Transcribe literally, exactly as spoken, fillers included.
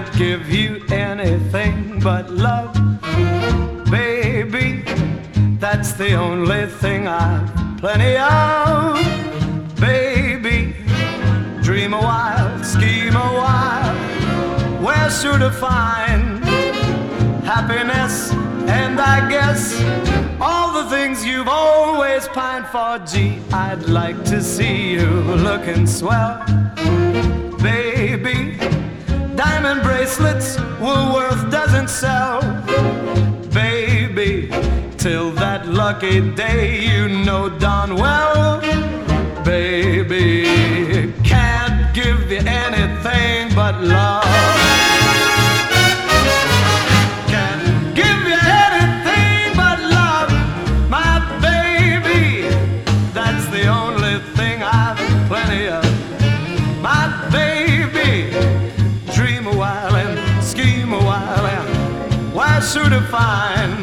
can't give you anything but love, baby. That's the only thing I've plenty of, baby. Dream a while, scheme a while, where should I find happiness? And I guess all the things you've always pined for. Gee, I'd like to see you looking swell, baby. Diamond bracelets Woolworth doesn't sell, baby. Till that lucky day, you know darn well, baby, can't give you anything but love. Can't give you anything but love, my baby. That's the only thing I've plenty of, my baby. Dream a while and scheme a while, and why should I find